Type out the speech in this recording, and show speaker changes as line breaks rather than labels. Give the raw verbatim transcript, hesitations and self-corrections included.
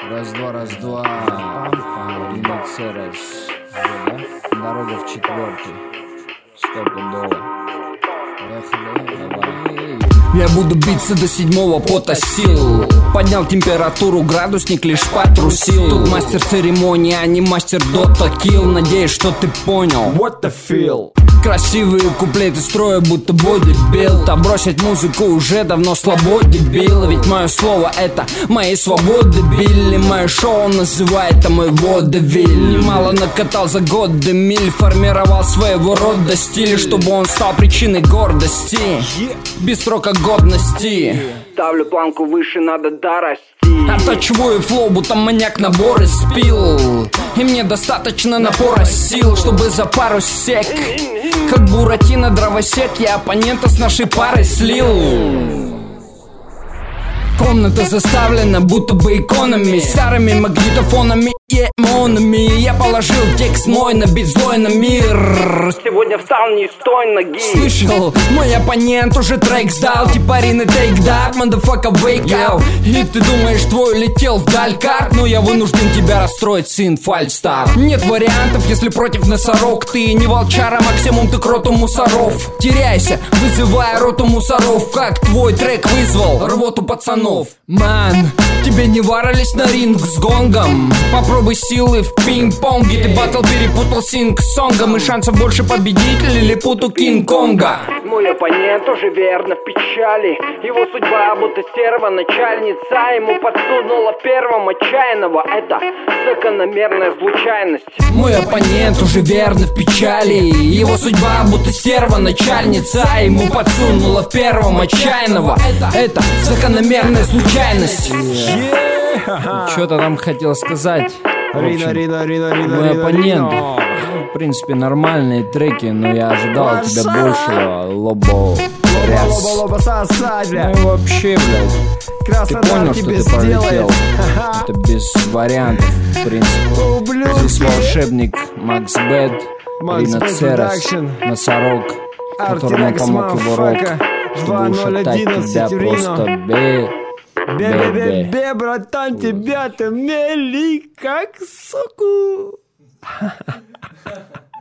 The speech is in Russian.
Раз-два, раз-два. Риноцерос. Дорога в четвертый. Стопудово. Поехали, давай. Я буду биться до седьмого пота сил. Поднял температуру, градусник лишь потрусил. Тут мастер церемонии, а не мастер дота килл. Надеюсь, что ты понял.
What the feel?
Красивые куплеты строя, будто бодибилд. А бросить музыку уже давно слабо, дебил. Ведь мое слово это моей свободы, Билли. Мое шоу называет, а мой водевиль. Немало накатал за годы миль. Формировал своего рода стиль, чтобы он стал причиной гордости. Без срока годности.
Ставлю планку выше, надо дорасти.
Оттачиваю флоу, будто маньяк наборы спил. И мне достаточно напора сил, чтобы за пару сек, как Буратино дровосек, я оппонента с нашей парой слил. Комната заставлена будто бы иконами, старыми магнитофонами и эмонами. Я положил текст мой на бит злой на мир.
Сегодня встал не с той ноги.
Слышал, мой оппонент уже трек сдал. Типа Рина take that, motherfucker wake up. И ты думаешь, твой улетел вдаль карт, но я вынужден тебя расстроить, сын фальстар. Нет вариантов, если против носорог. Ты не волчара, максимум ты к роту мусоров. Теряйся, вызывая роту мусоров. Как твой трек вызвал рвоту пацанов. Ман, тебе не варились на ринг с гонгом. Попробуй силы в пинг-понге. Ты батл перепутал синг-сонгом. И шансов больше победить лилипуту Кинг-Конга.
Мой оппонент уже верно в печали. Его судьба будто стерва начальница. Ему подсунула первым отчаянного. Это закономерная случайность.
Мой оппонент уже верно в печали. Его судьба будто стерва начальница. Ему подсунула в первом отчаянного. Это закономерная случайность. Что-то там хотел сказать.
Рино, Рино, Рино, Рино,
Мой
Рино,
оппонент,
Рино.
в принципе, нормальные треки, но я ожидал от тебя большего. Лобо, ряс.
Лоба, лоба, сосать,
Ну
бля.
и вообще, блядь, ты
Красота
понял, что
тебе
ты пролетел?
сделает.
Это без вариантов, в принципе.
Ублюдки.
Здесь волшебник Макс Бэд,
Макс Бэд
Риноцерос,
Production.
носорог, которому
Артинакс,
помог его рок,
мафака.
чтобы ушатать тебя
двадцать один
просто
Рино.
бе.
Бе-бе-бе-бе, братан, тебя-то мели как соку.